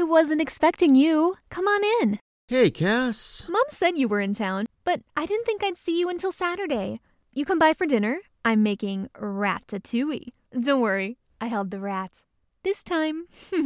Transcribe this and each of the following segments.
wasn't expecting you. Come on in. Hey, Cass. Mom said you were in town, but I didn't think I'd see you until Saturday. You come by for dinner? I'm making ratatouille. Don't worry, I held the rat. This time.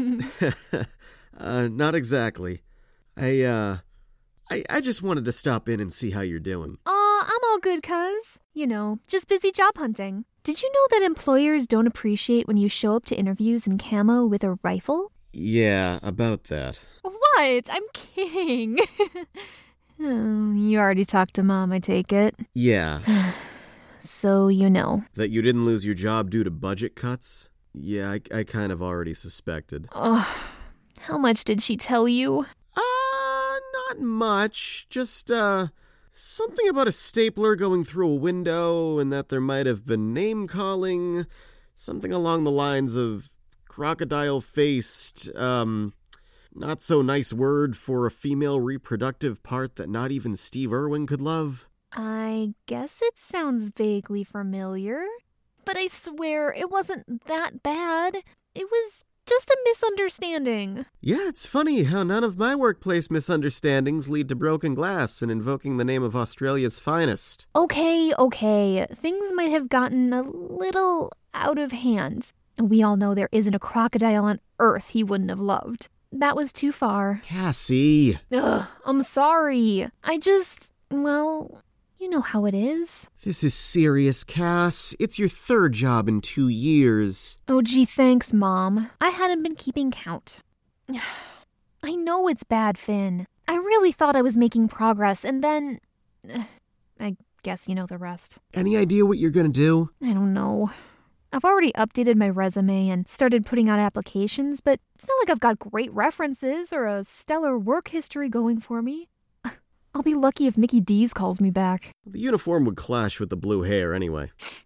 Not exactly. I just wanted to stop in and see how you're doing. Aw, I'm all good, cuz. You know, just busy job hunting. Did you know that employers don't appreciate when you show up to interviews in camo with a rifle? Yeah, about that. What? I'm kidding. Oh, you already talked to Mom, I take it. Yeah. So you know. That you didn't lose your job due to budget cuts? Yeah, I kind of already suspected. Oh, how much did she tell you? Not much. Just, something about a stapler going through a window and that there might have been name-calling. Something along the lines of crocodile-faced, not-so-nice word for a female reproductive part that not even Steve Irwin could love. I guess it sounds vaguely familiar. But I swear it wasn't that bad. It was just a misunderstanding. Yeah, it's funny how none of my workplace misunderstandings lead to broken glass and invoking the name of Australia's finest. Okay. Things might have gotten a little out of hand. We all know there isn't a crocodile on Earth he wouldn't have loved. That was too far. Cassie. Ugh, I'm sorry. Well, you know how it is. This is serious, Cass. It's your third job in 2 years. Oh, gee, thanks, Mom. I hadn't been keeping count. I know it's bad, Finn. I really thought I was making progress, and then... I guess you know the rest. Any idea what you're gonna do? I don't know. I've already updated my resume and started putting out applications, but it's not like I've got great references or a stellar work history going for me. I'll be lucky if Mickey D's calls me back. The uniform would clash with the blue hair anyway.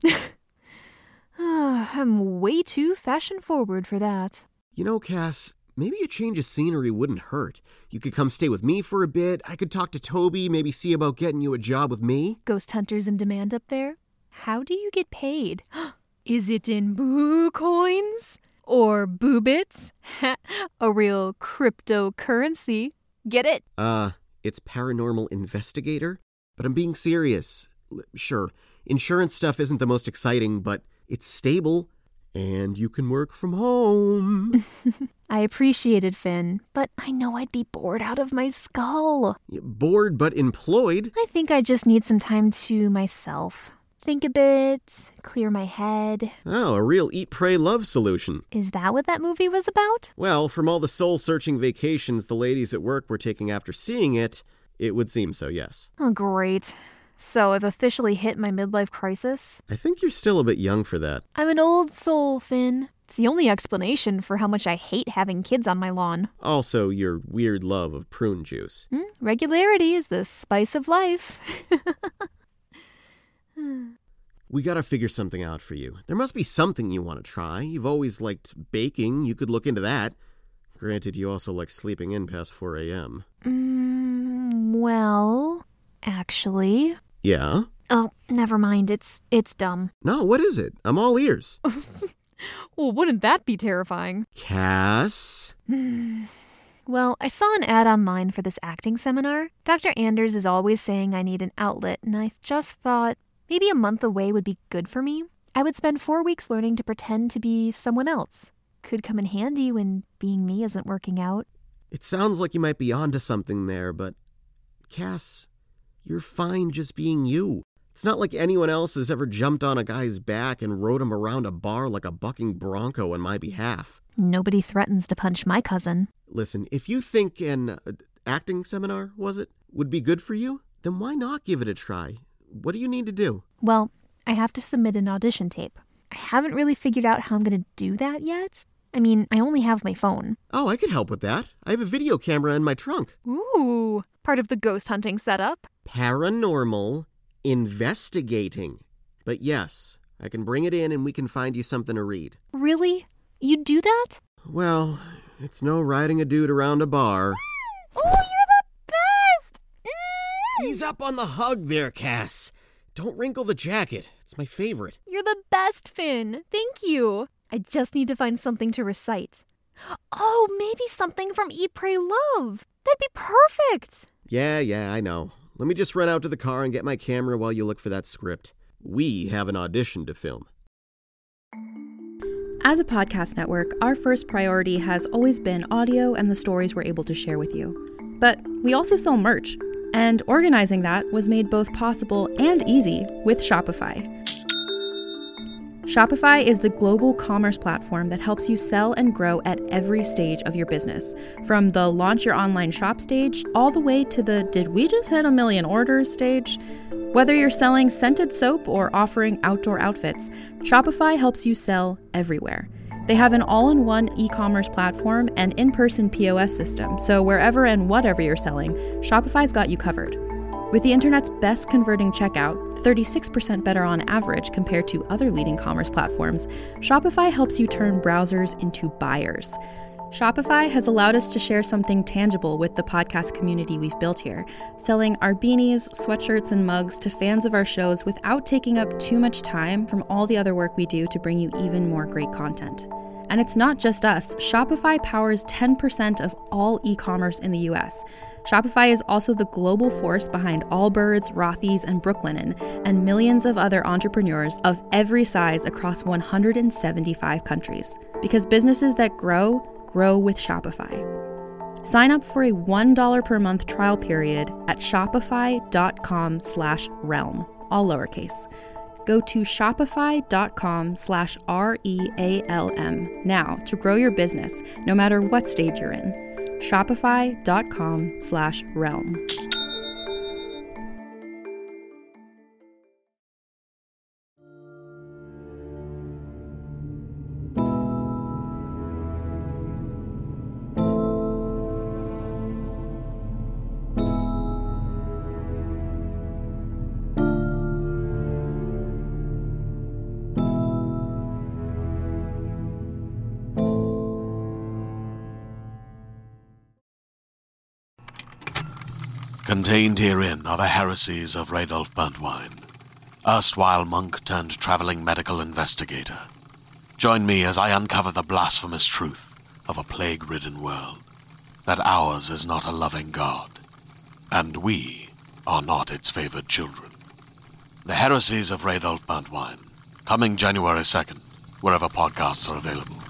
I'm way too fashion-forward for that. You know, Cass, maybe a change of scenery wouldn't hurt. You could come stay with me for a bit. I could talk to Toby, maybe see about getting you a job with me. Ghost hunters in demand up there? How do you get paid? Is it in boo coins? Or boo bits? A real cryptocurrency. Get it? It's paranormal investigator. But I'm being serious. Sure, insurance stuff isn't the most exciting, but it's stable. And you can work from home. I appreciate it, Finn, but I know I'd be bored out of my skull. Bored but employed? I think I just need some time to myself. Think a bit, clear my head. Oh, a real eat, pray, love solution. Is that what that movie was about? Well, from all the soul-searching vacations the ladies at work were taking after seeing it, it would seem so, yes. Oh, great. So I've officially hit my midlife crisis? I think you're still a bit young for that. I'm an old soul, Finn. It's the only explanation for how much I hate having kids on my lawn. Also, your weird love of prune juice. Regularity is the spice of life. We gotta figure something out for you. There must be something you want to try. You've always liked baking. You could look into that. Granted, you also like sleeping in past 4 a.m. Well, actually... Yeah? Oh, never mind. It's dumb. No, what is it? I'm all ears. Well, wouldn't that be terrifying? Cass? Well, I saw an ad online for this acting seminar. Dr. Anders is always saying I need an outlet, and I just thought maybe a month away would be good for me. I would spend 4 weeks learning to pretend to be someone else. Could come in handy when being me isn't working out. It sounds like you might be onto something there, but Cass, you're fine just being you. It's not like anyone else has ever jumped on a guy's back and rode him around a bar like a bucking bronco on my behalf. Nobody threatens to punch my cousin. Listen, if you think an acting seminar, was it, would be good for you, then why not give it a try? What do you need to do? Well, I have to submit an audition tape. I haven't really figured out how I'm going to do that yet. I mean, I only have my phone. Oh, I could help with that. I have a video camera in my trunk. Ooh, part of the ghost hunting setup. Paranormal investigating. But yes, I can bring it in and we can find you something to read. Really? You'd do that? Well, it's no riding a dude around a bar. Oh, you're the best! Ease up on the hug there, Cass. Don't wrinkle the jacket. It's my favorite. You're the best, Finn. Thank you. I just need to find something to recite. Oh, maybe something from Eat, Pray, Love. That'd be perfect. Yeah, I know. Let me just run out to the car and get my camera while you look for that script. We have an audition to film. As a podcast network, our first priority has always been audio and the stories we're able to share with you. But we also sell merch, and organizing that was made both possible and easy with Shopify. Shopify is the global commerce platform that helps you sell and grow at every stage of your business, from the launch your online shop stage all the way to the did we just hit 1 million orders stage. Whether you're selling scented soap or offering outdoor outfits, Shopify helps you sell everywhere. They have an all-in-one e-commerce platform and in-person POS system, so wherever and whatever you're selling, Shopify's got you covered. With the internet's best converting checkout, 36% better on average compared to other leading commerce platforms, Shopify helps you turn browsers into buyers. Shopify has allowed us to share something tangible with the podcast community we've built here, selling our beanies, sweatshirts, and mugs to fans of our shows without taking up too much time from all the other work we do to bring you even more great content. And it's not just us. Shopify powers 10% of all e-commerce in the US. Shopify is also the global force behind Allbirds, Rothy's, and Brooklinen, and millions of other entrepreneurs of every size across 175 countries. Because businesses that grow with Shopify. Sign up for a $1 per month trial period at shopify.com/realm, all lowercase. Go to shopify.com/REALM now to grow your business, no matter what stage you're in. Shopify.com/realm. Contained herein are the heresies of Radolf Burntwine, erstwhile monk turned traveling medical investigator. Join me as I uncover the blasphemous truth of a plague-ridden world, that ours is not a loving God, and we are not its favored children. The heresies of Radolf Burntwine, coming January 2nd, wherever podcasts are available.